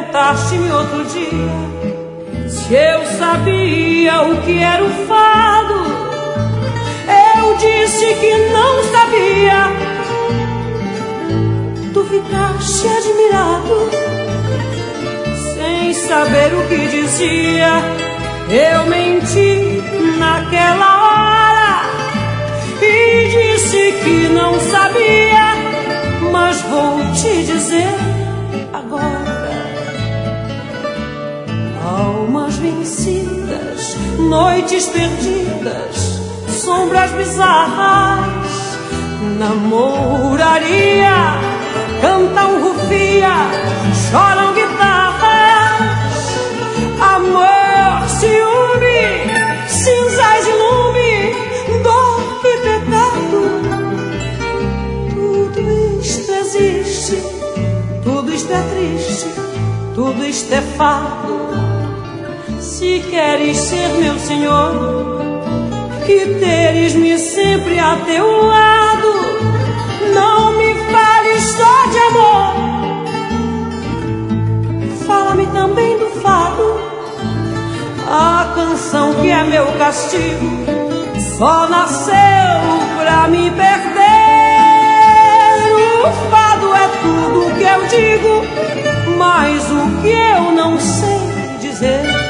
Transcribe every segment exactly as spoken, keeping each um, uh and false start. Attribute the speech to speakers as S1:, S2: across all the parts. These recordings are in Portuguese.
S1: perguntaste-me outro dia se eu sabia o que era o fado. Eu disse que não sabia. Tu ficaste admirado, sem saber o que dizia. Eu menti naquela hora e disse que não sabia, mas vou te dizer agora. Almas vencidas, noites perdidas, sombras bizarras, namoraria, cantam rufia, choram guitarras, amor, ciúme, cinzas e lume, dor e pecado. Tudo isto existe, tudo isto é triste, tudo isto é fado. Se queres ser meu senhor e teres-me sempre a teu lado, não me fales só de amor, fala-me também do fado. A canção que é meu castigo só nasceu pra me perder. O fado é tudo o que eu digo, mas o que eu não sei dizer.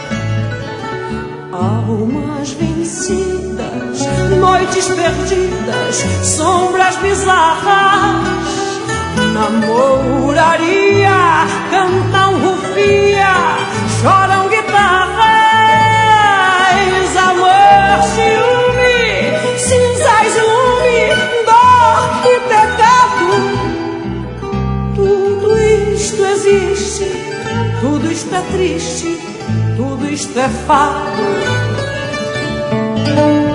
S1: Almas vencidas, noites perdidas, sombras bizarras, namoraria, cantam rufia, choram guitarras, amor, ciúme, cinzas e lume, dor e pecado. Tudo isto existe, tudo isto é triste, tudo isto é fado.